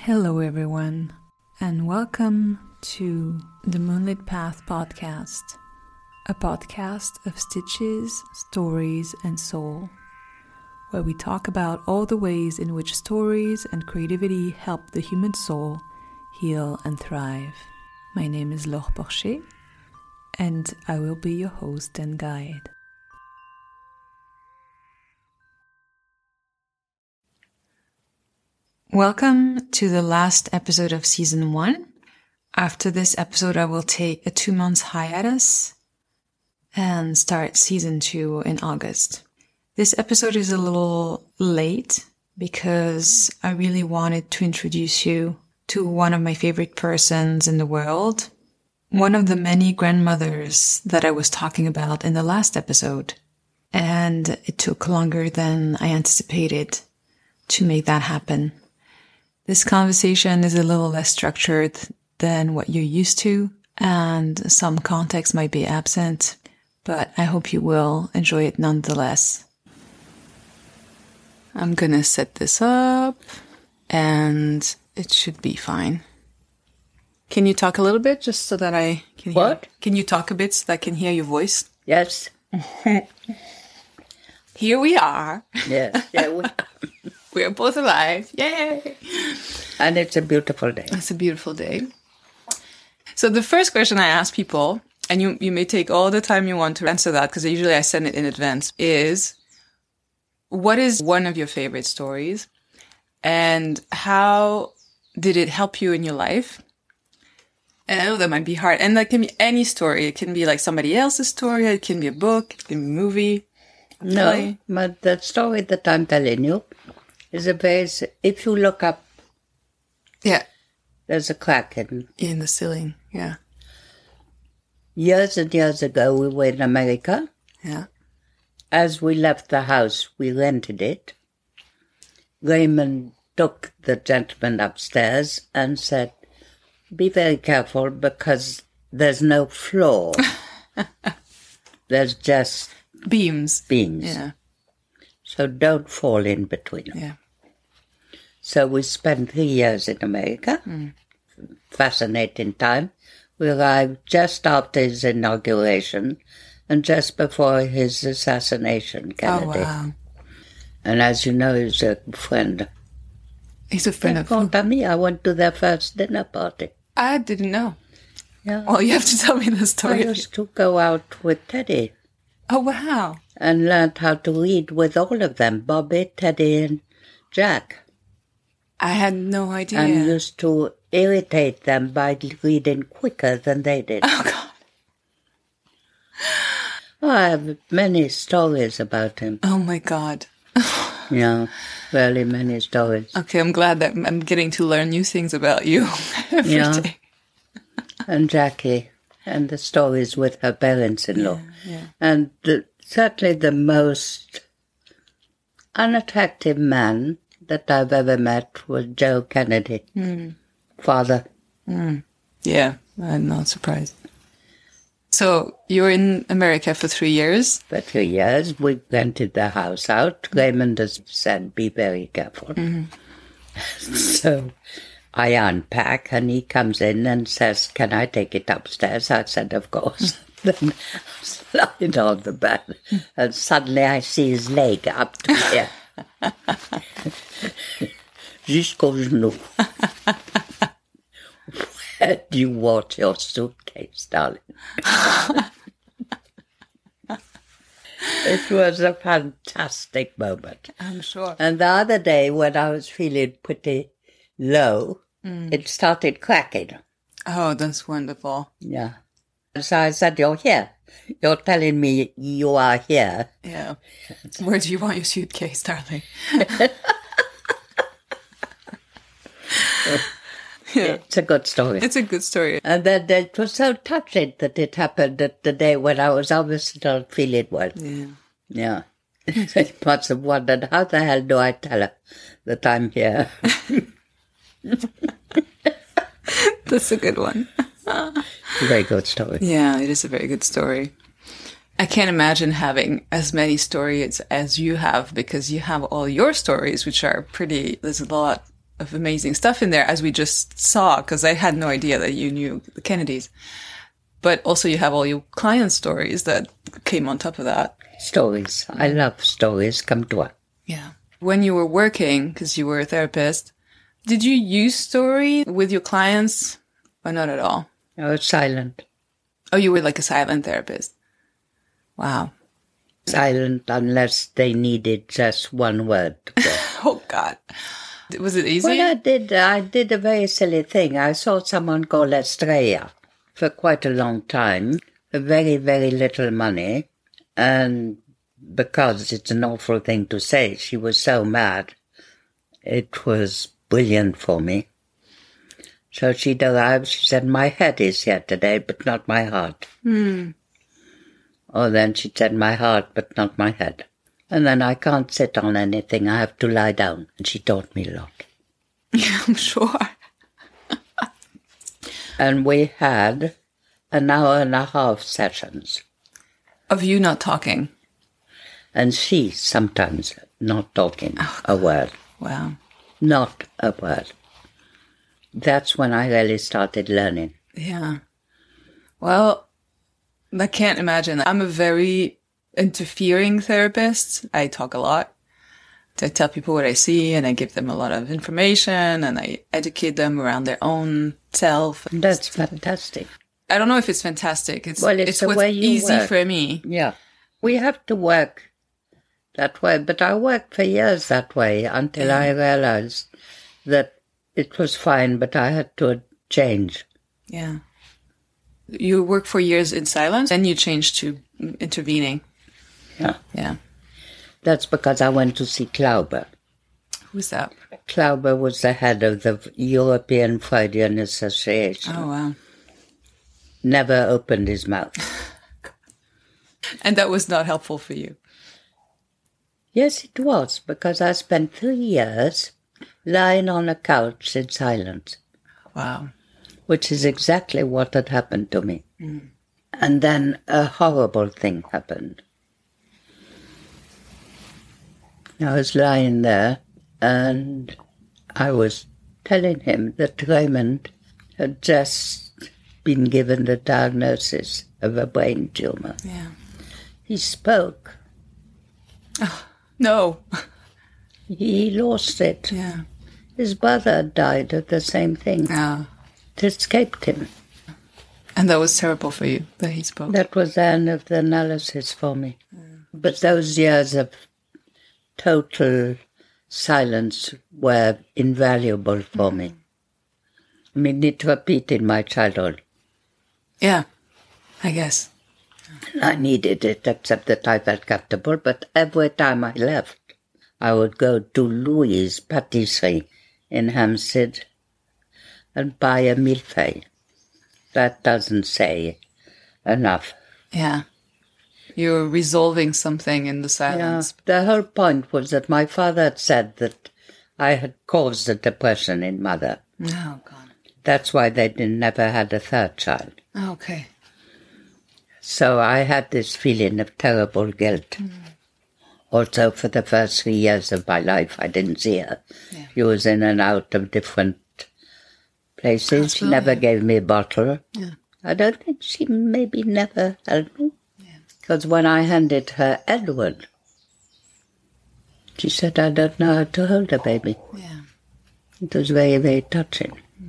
Hello everyone, and welcome to the Moonlit Path podcast, a podcast of stitches, stories, and soul, where we talk about all the ways in which stories and creativity help the human soul heal and thrive. My name is Laure Porcher, and I will be your host and guide. Welcome to the last episode of Season 1. After this episode, I will take a 2-month hiatus and start Season 2 in August. This episode is a little late because I really wanted to introduce you to one of my favorite persons in the world, one of the many grandmothers that I was talking about in the last episode. And it took longer than I anticipated to make that happen. This conversation is a little less structured than what you're used to, and some context might be absent, but I hope you will enjoy it nonetheless. I'm gonna set this up, and it should be fine. Can you talk a little bit, just so that I can hear? What? Can you talk a bit so that I can hear your voice? Yes. Here we are. Yes. Yeah, We are both alive. Yay! and it's a beautiful day. It's a beautiful day. So the first question I ask people, and you may take all the time you want to answer that, because usually I send it in advance, is what is one of your favorite stories? And how did it help you in your life? And I know that might be hard. And that can be any story. It can be like somebody else's story. It can be a book. It can be a movie. No, but the story that I'm telling you is a base. If you look up, Yeah. there's a crack In the ceiling. Yeah. Years and years ago, we were in America. Yeah. As we left the house, we rented it. Raymond took the gentleman upstairs and said, "Be very careful because there's no floor. There's just Beams. beams. Yeah. So don't fall in between them." Yeah. So we spent 3 years in America. Fascinating time. We arrived just after his inauguration and just before his assassination, Kennedy. Oh, wow. And as you know, he's a friend. He's a friend of... Company. I went to their first dinner party. I didn't know. Yeah. Oh, you have to tell me the I story. used to go out with Teddy Oh, wow. and learned how to read with all of them, Bobby, Teddy, and Jack. I had no idea. And used to irritate them by reading quicker than they did. Oh, God. I have many stories about him. Oh, my God. Yeah, really many stories. Okay, I'm glad that I'm getting to learn new things about you every Yeah. day. And Jackie, and the stories with her parents-in-law. Yeah. And certainly the most unattractive man that I've ever met was Joe Kennedy, father. Yeah, I'm not surprised. So you were in America for 3 years. For 3 years, we rented the house out. Raymond has said, "Be very careful." So I unpack, and he comes in and says, "Can I take it upstairs?" I said, "Of course." Then I slide on the bed, and suddenly I see his leg up to here. Jusqu'au genou. Where do you want your suitcase, darling? It was a fantastic moment. I'm sure. And the other day, when I was feeling pretty low, it started cracking. Oh, that's wonderful. Yeah. So I said, "You're here. You're telling me you are here." Yeah. Where do you want your suitcase, darling? Yeah. It's a good story. It's a good story. And then it was so touching that it happened at the day when I was obviously not feeling well. Yeah. Yeah. He must have wondered, how the hell do I tell her that I'm here? That's a good one. Very good story. Yeah, it is a very good story. I can't imagine having as many stories as you have, because you have all your stories, which are pretty, there's a lot of amazing stuff in there, as we just saw, because I had no idea that you knew the Kennedys. But also you have all your client stories that came on top of that. Stories. I love stories. Come to us. Yeah. When you were working, because you were a therapist, did you use story with your clients or not at all? I was silent. Oh, you were like a silent therapist. Wow. Silent unless they needed just one word to go. Oh, God. Was it easy? Well, I did a very silly thing. I saw someone called Estrella for quite a long time, for very, very little money. And because it's an awful thing to say, she was so mad. It was brilliant for me. So she'd arrived, she said, my head is here today, but not my heart. Or then she said, my heart, but not my head. And then I can't sit on anything, I have to lie down. And she taught me a lot. Yeah, I'm sure. And we had an hour and a half sessions. Of you not talking? And she sometimes not talking a word. Wow. Not a word. That's when I really started learning. Yeah. Well, I can't imagine. I'm a very interfering therapist. I talk a lot. I tell people what I see and I give them a lot of information and I educate them around their own self. That's fantastic. I don't know if it's fantastic. It's the what's way you easy work. for me. Yeah. We have to work that way. But I worked for years that way until I realized that it was fine, but I had to change. Yeah. You worked for years in silence, then you changed to intervening. Yeah. Yeah. That's because I went to see Klauber. Who's that? Klauber was the head of the European Freudian Association. Oh, wow. Never opened his mouth. And that was not helpful for you? Yes, it was, because I spent 3 years lying on a couch in silence. Wow. Which is exactly what had happened to me. And then a horrible thing happened. I was lying there and I was telling him that Raymond had just been given the diagnosis of a brain tumor. Yeah. He spoke. Oh, no. He lost it. Yeah. His brother died of the same thing. Oh. It escaped him. And that was terrible for you, that he spoke. That was the end of the analysis for me. But those years of total silence were invaluable for me. I mean, it repeated my childhood. Yeah, I guess. I needed it, except that I felt comfortable. But every time I left, I would go to Louis' Patisserie in Hampstead and buy a millefeuille. That doesn't say enough. Yeah. You're resolving something in the silence. Yeah. The whole point was that my father had said that I had caused the depression in mother. Oh, God. That's why they never had a third child. Oh, okay. So I had this feeling of terrible guilt. Also, for the first 3 years of my life, I didn't see her. Yeah. She was in and out of different places. She never gave me a bottle. Yeah. I don't think she maybe never held me. Because when I handed her Edward, she said, I don't know how to hold a baby. Yeah. It was very, very touching.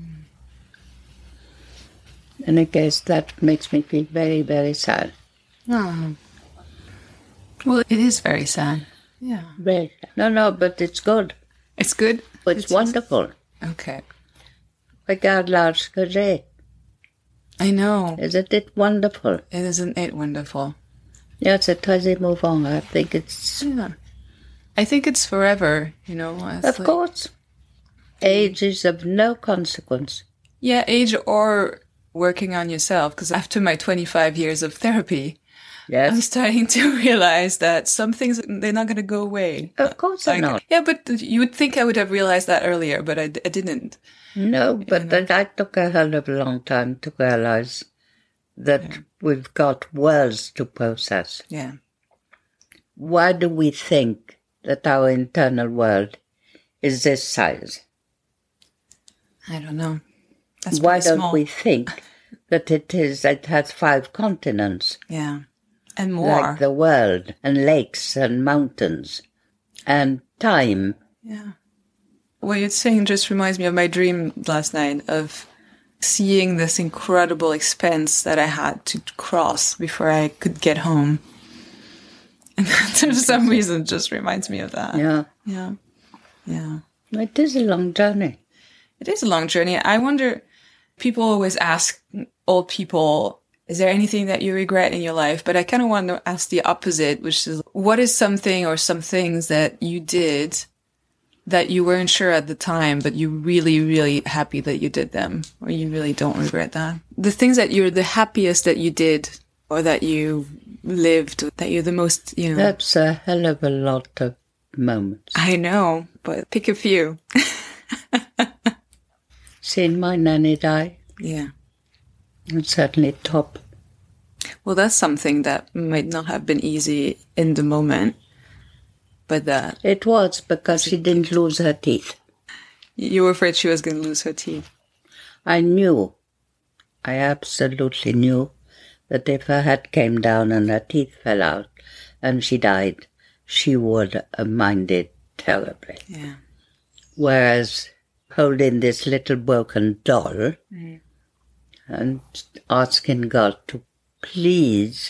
And I guess that makes me feel very, very sad. Oh. Well, it is very sad. Yeah. Very sad. No, but it's good. It's good? It's wonderful. Okay. Regarde l'âge que j'ai. I know. Isn't it wonderful? Isn't it wonderful? Yeah, c'est très émouvant. I think it's... Yeah. I think it's forever, you know. Of course. Age is of no consequence. Yeah, age or working on yourself. Because after my 25 years of therapy, yes, I'm starting to realize that some things, they're not going to go away. Of course they're not. Yeah, but you would think I would have realized that earlier, but I didn't. No, but I took a hell of a long time to realize that we've got worlds to process. Yeah. Why do we think that our internal world is this size? I don't know. That's Why pretty don't small. we think that it has 5 continents, Yeah. And more. like the world, and lakes and mountains, and time? Yeah. What you're saying just reminds me of my dream last night of seeing this incredible expanse that I had to cross before I could get home. And for some reason, it just reminds me of that. Yeah. Yeah. Yeah. It is a long journey. It is a long journey. I wonder, people always ask old people, is there anything that you regret in your life? But I kind of want to ask the opposite, which is, what is something or some things that you did that you weren't sure at the time, but you're really, really happy that you did them, or you really don't regret that? The things that you're the happiest that you did, or that you lived, that you're the most, you know. That's a hell of a lot of moments. I know, but pick a few. Seeing my nanny die, Yeah. it's certainly top. Well, that's something that might not have been easy in the moment, but that It was because she didn't lose her teeth. you were afraid she was going to lose her teeth. I absolutely knew that if her head came down and her teeth fell out and she died, she would have minded terribly. Yeah. Whereas holding this little broken doll and asking God to please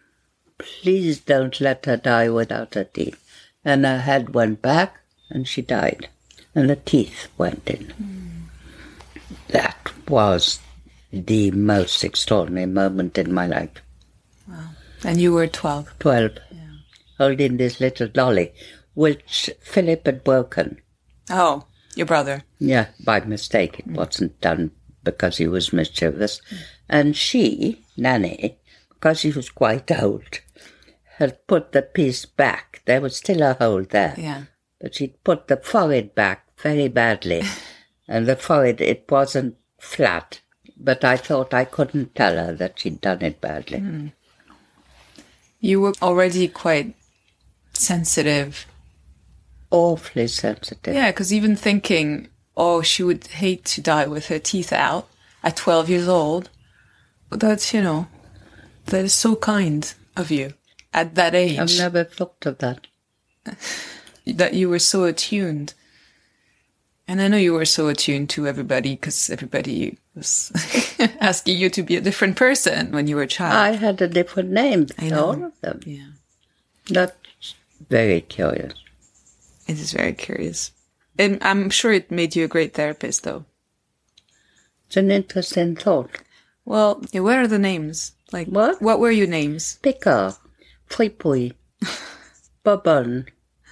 don't let her die without her teeth. And her head went back and she died. And the teeth went in. That was the most extraordinary moment in my life. Wow. And you were 12. 12. Yeah. Holding this little dolly, which Philip had broken. Oh, your brother. Yeah, by mistake. It wasn't done because he was mischievous. And she, Nanny, because she was quite old, had put the piece back. There was still a hole there. Yeah. But she'd put the forehead back very badly. And the forehead, it wasn't flat. But I thought I couldn't tell her that she'd done it badly. You were already quite sensitive. Awfully sensitive. Yeah, because even thinking, oh, she would hate to die with her teeth out at 12 years old, that's, you know, that is so kind of you at that age. I've never thought of that. That you were so attuned. And I know you were so attuned to everybody because everybody was asking you to be a different person when you were a child. I had a different name I for know. all of them. Yeah. That's very curious. It is very curious. And I'm sure it made you a great therapist, though. It's an interesting thought. Well, yeah, what are the names? Like, What? What were your names? Picard, Fripouille, Bobonne,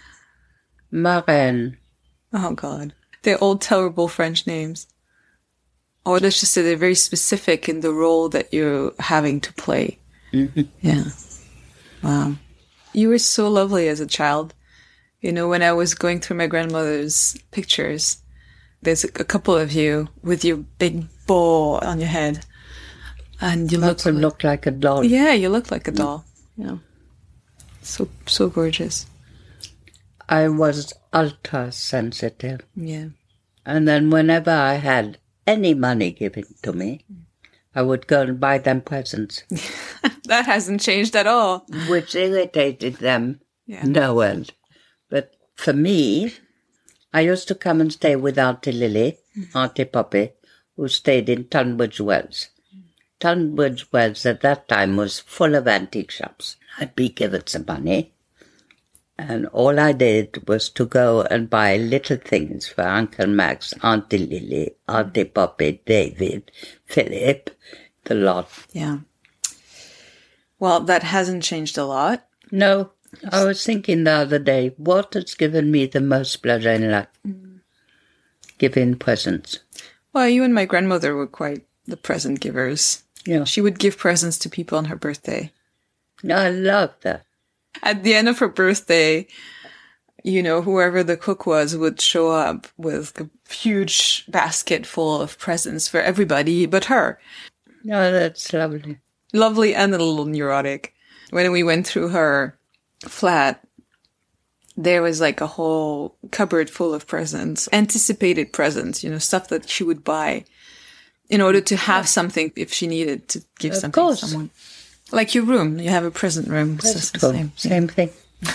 Marraine. Oh, God. They're all terrible French names. Or let's just say they're very specific in the role that you're having to play. Mm-hmm. Yeah. Wow. You were so lovely as a child. You know, when I was going through my grandmother's pictures, there's a couple of you with your big bow on your head. And you Also looked like a doll. Yeah, you look like a doll. Yeah. So gorgeous. I was ultra sensitive. Yeah. And then whenever I had any money given to me, I would go and buy them presents, That hasn't changed at all. which irritated them Yeah. no end. But for me, I used to come and stay with Auntie Lily, Auntie Poppy, who stayed in Tunbridge Wells. Tunbridge Wells at that time was full of antique shops. I'd be given some money, and all I did was to go and buy little things for Uncle Max, Auntie Lily, Auntie Poppy, David, Philip, the lot. Yeah. Well, that hasn't changed a lot. No, I was thinking the other day, what has given me the most pleasure in life? Giving presents. Well, you and my grandmother were quite the present givers. Yeah. She would give presents to people on her birthday. I love that. At the end of her birthday, you know, whoever the cook was would show up with a huge basket full of presents for everybody but her. No, that's lovely. Lovely and a little neurotic. When we went through her flat, there was like a whole cupboard full of presents, anticipated presents, stuff that she would buy in order to have something if she needed to give something to someone. Like your room, you have a present room. It's just the same thing.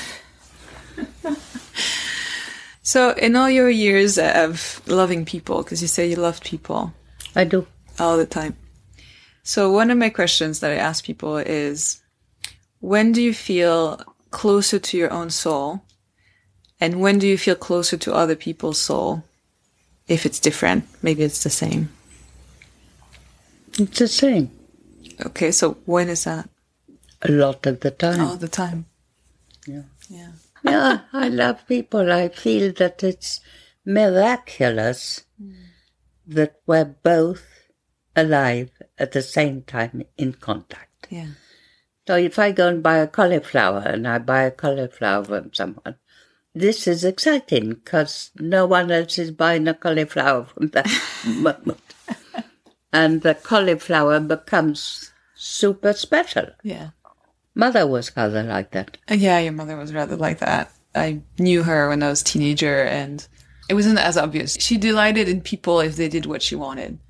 So in all your years of loving people, because you say you loved people. I do. All the time. So one of my questions that I ask people is, when do you feel closer to your own soul? And when do you feel closer to other people's soul? If it's different, maybe it's the same. It's the same. Okay, so when is that? A lot of the time. All the time. Yeah. Yeah. Yeah, I love people. I feel that it's miraculous that we're both alive at the same time in contact. Yeah. So if I go and buy a cauliflower and I buy a cauliflower from someone, this is exciting because no one else is buying a cauliflower from that moment. And the cauliflower becomes super special. Yeah. Mother was rather like that. Yeah, your mother was rather like that. I knew her when I was a teenager, and it wasn't as obvious. She delighted in people if they did what she wanted.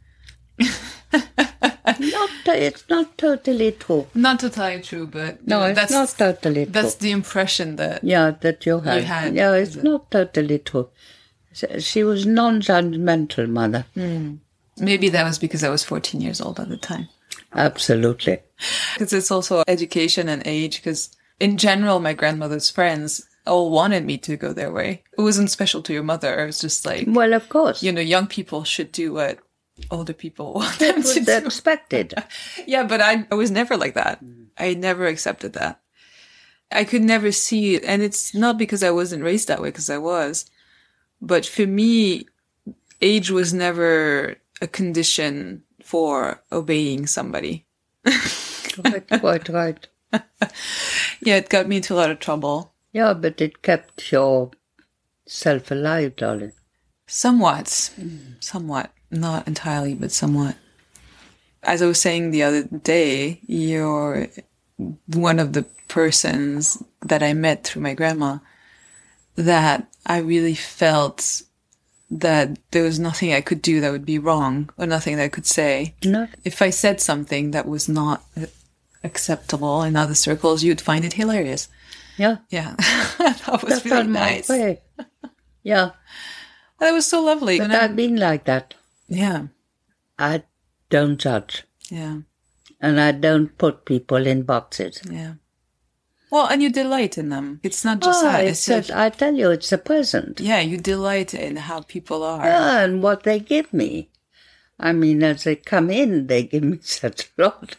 It's not totally true. Not totally true, but no, it's not totally true. That's the impression that that you had. Yeah, it's not totally true. She was non-judgmental, mother. Maybe that was because I was 14 years old at the time. Absolutely. Because it's also education and age, because in general, my grandmother's friends all wanted me to go their way. It wasn't special to your mother. It was just like... Well, of course. Young people should do what older people want them to do. Expected. Yeah, but I was never like that. I never accepted that. I could never see it. And it's not because I wasn't raised that way, because I was. But for me, age was never a condition for obeying somebody. Quite right. Yeah, it got me into a lot of trouble. Yeah, but it kept yourself alive, darling. Somewhat. Somewhat. Not entirely, but somewhat. As I was saying the other day, you're one of the persons that I met through my grandma that I really felt that there was nothing I could do that would be wrong, or nothing that I could say. No. If I said something that was not acceptable in other circles, you'd find it hilarious. Yeah. Yeah. That was really nice. Yeah. That was so lovely. But I've been like that. Yeah. I don't judge. Yeah. And I don't put people in boxes. Yeah. Well, and you delight in them. It's not just that. I tell you, it's a present. Yeah, you delight in how people are. Yeah, and what they give me. I mean, as they come in, they give me such a lot.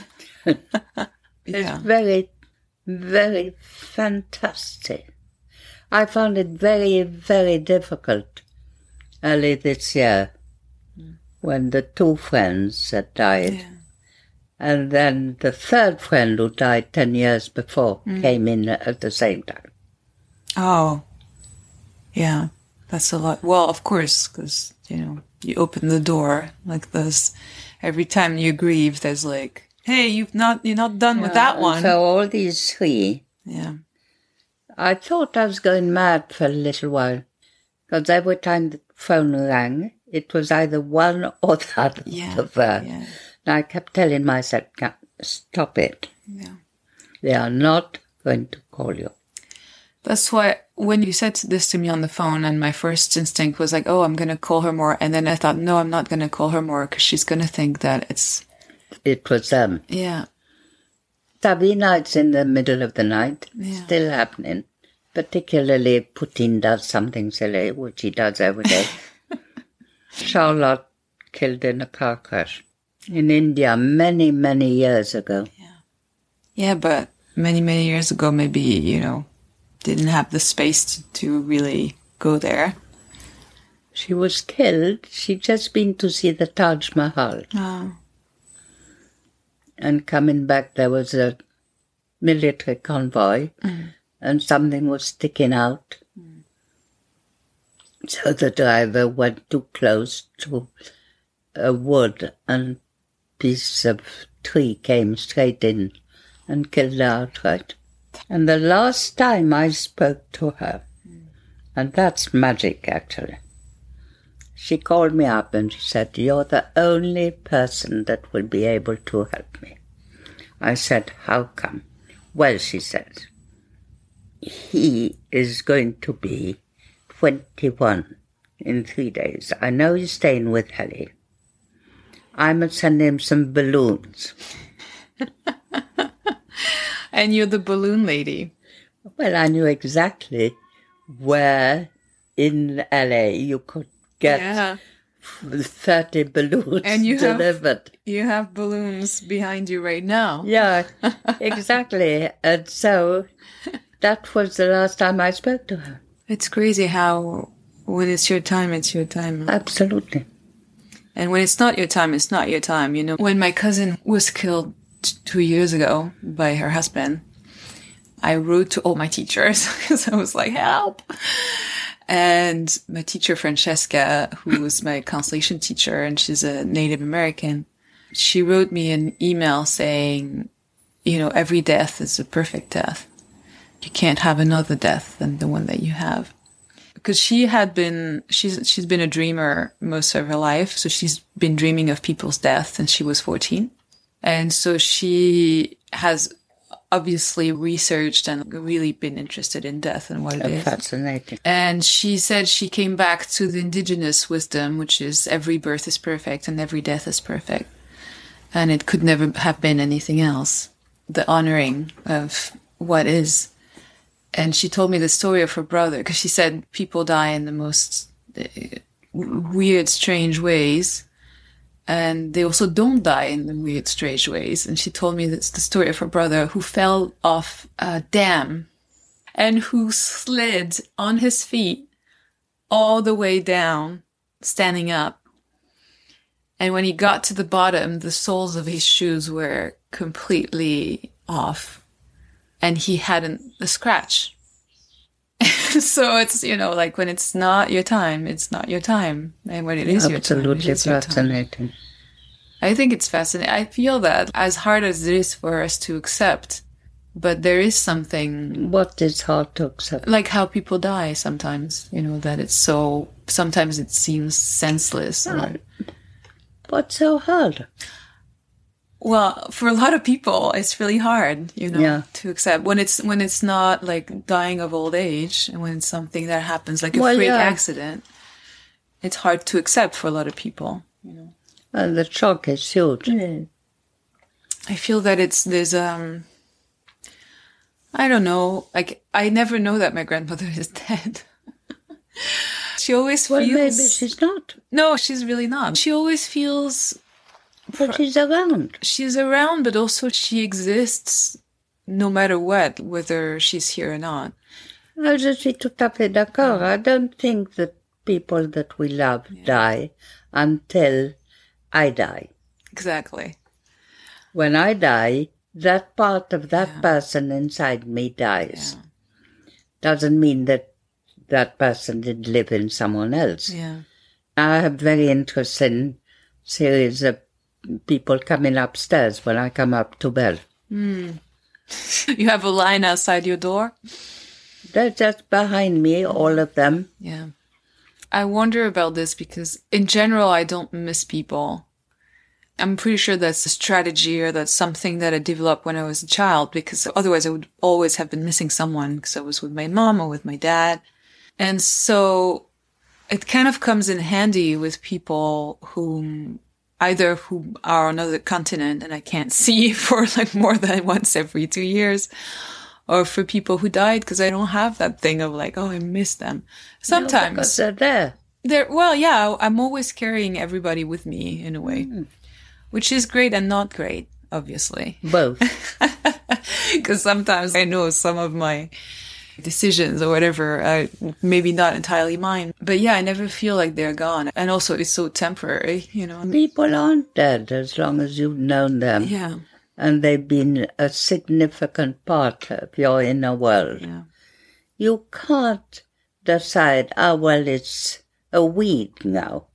It's very, very fantastic. I found it very, very difficult early this year when the two friends had died. Yeah. And then the third friend who died 10 years before came in at the same time. Oh, yeah, that's a lot. Well, of course, because, you open the door like this. Every time you grieve, there's like, hey, you're not done with that one. So all these three. Yeah. I thought I was going mad for a little while. Because every time the phone rang, it was either one or the other of her. Yeah. And I kept telling myself, stop it. Yeah. They are not going to call you. That's why when you said this to me on the phone, and my first instinct was like, oh, I'm going to call her more. And then I thought, no, I'm not going to call her more because she's going to think that it was them. Yeah. Savvy nights in the middle of the night, still happening. Particularly Putin does something silly, which he does every day. Charlotte killed in a car crash in India many, many years ago. Yeah. Yeah, but many, many years ago, maybe, didn't have the space to really go there. She was killed. She'd just been to see the Taj Mahal. Oh. And coming back, there was a military convoy, and something was sticking out. So the driver went too close to a wood, and a piece of tree came straight in and killed her outright. And the last time I spoke to her, and that's magic actually, she called me up and she said, "You're the only person that will be able to help me." I said, "How come?" "Well," she said, "he is going to be 21 in 3 days. I know he's staying with Helly. I must send him some balloons." And you're the balloon lady. Well, I knew exactly where in LA you could get 30 balloons and you delivered. You have balloons behind you right now. Yeah, exactly. And so that was the last time I spoke to her. It's crazy how when it's your time, it's your time. Absolutely. And when it's not your time, it's not your time. You know, when my cousin was killed 2 years ago by her husband, I wrote to all my teachers because I was like, help. And my teacher, Francesca, who was my constellation teacher, and she's a Native American, she wrote me an email saying, you know, every death is a perfect death. You can't have another death than the one that you have. Because she's been a dreamer most of her life. So she's been dreaming of people's death since she was 14. And so she has obviously researched and really been interested in death and what it is. Fascinating. And she said she came back to the indigenous wisdom, which is every birth is perfect and every death is perfect. And it could never have been anything else. The honoring of what is. And she told me the story of her brother, because she said people die in the most weird, strange ways. And they also don't die in the weird, strange ways. And she told me that's the story of her brother who fell off a dam and who slid on his feet all the way down, standing up. And when he got to the bottom, the soles of his shoes were completely off. And he hadn't a scratch. So it's, you know, like when it's not your time, it's not your time. And when it is your time, it is your time. Fascinating. I think it's fascinating. I feel that as hard as it is for us to accept, but there is something... What is hard to accept? Like how people die sometimes, you know, that it's so... Sometimes it seems senseless. Or... What's so hard? Well, for a lot of people, it's really hard, you know, to accept when it's not like dying of old age, and when it's something that happens like a freak accident. It's hard to accept for a lot of people, you know. And the shock is huge. Mm. I feel that there's I don't know, like I never know that my grandmother is dead. She always feels. Well, maybe she's not. No, she's really not. She always feels. But she's around. She's around, but also she exists no matter what, whether she's here or not. Je suis tout à fait d'accord. I don't think that people that we love die until I die. Exactly. When I die, that part of that person inside me dies. Yeah. Doesn't mean that that person didn't live in someone else. Yeah. I have very interesting series of people coming upstairs when I come up to bed. Mm. You have a line outside your door? They're just behind me, all of them. Yeah. I wonder about this because in general, I don't miss people. I'm pretty sure that's a strategy or that's something that I developed when I was a child, because otherwise I would always have been missing someone because I was with my mom or with my dad. And so it kind of comes in handy with people who are on another continent and I can't see for like more than once every 2 years, or for people who died, because I don't have that thing of like, oh, I miss them. Sometimes. No, because they're there. Well, yeah, I'm always carrying everybody with me in a way, which is great and not great, obviously. Both. Because sometimes I know some of my decisions or whatever are maybe not entirely mine. But yeah, I never feel like they're gone. And also it's so temporary, you know. People aren't dead as long as you've known them. Yeah. And they've been a significant part of your inner world. Yeah. You can't decide, well, it's a weed now,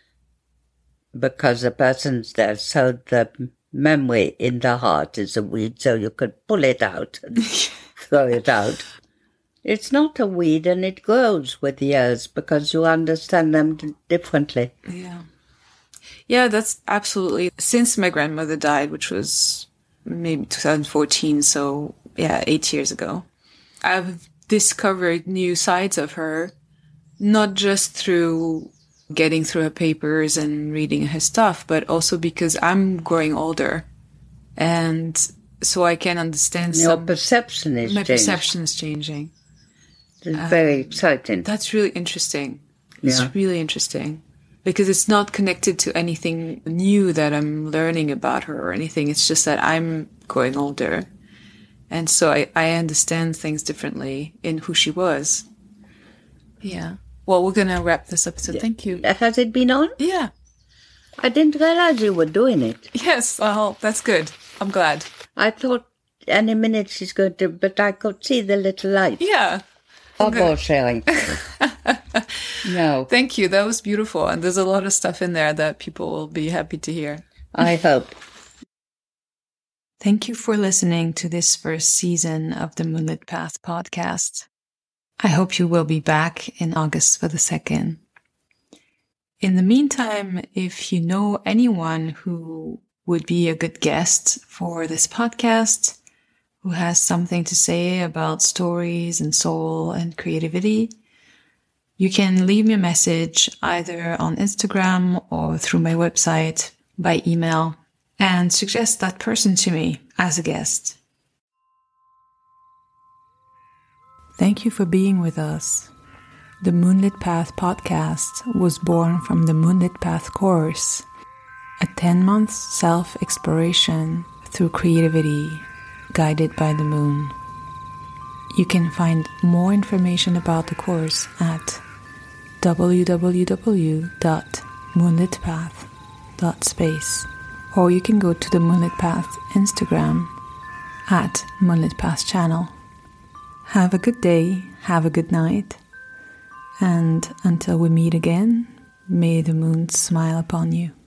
because the person's there. So the memory in the heart is a weed, so you could pull it out and throw it out. It's not a weed, and it grows with years because you understand them differently. Yeah. Yeah, that's absolutely. Since my grandmother died, which was maybe 2014, so yeah, 8 years ago, I've discovered new sides of her, not just through getting through her papers and reading her stuff, but also because I'm growing older. And so I can understand Your perception is my changing. perception is changing. It's very exciting. That's really interesting. It's Yeah. really interesting. Because it's not connected to anything new that I'm learning about her or anything. It's just that I'm growing older. And so I understand things differently in who she was. Yeah. Well, we're going to wrap this up, so thank you. Has it been on? Yeah. I didn't realize you were doing it. Yes. Oh, that's good. I'm glad. I thought any minute she's going to, but I could see the little light. Yeah. Bubble sharing. No, Thank you. That was beautiful. And there's a lot of stuff in there that people will be happy to hear. I hope. Thank you for listening to this first season of the Moonlit Path podcast. I hope you will be back in August for the second. In the meantime, if you know anyone who would be a good guest for this podcast, who has something to say about stories and soul and creativity, you can leave me a message either on Instagram or through my website by email and suggest that person to me as a guest. Thank you for being with us. The Moonlit Path podcast was born from the Moonlit Path course, a 10-month self-exploration through creativity guided by the moon. You can find more information about the course at www.moonlitpath.space, or you can go to the Moonlit Path Instagram at Moonlit Path channel. Have a good day, have a good night, and until we meet again, may the moon smile upon you.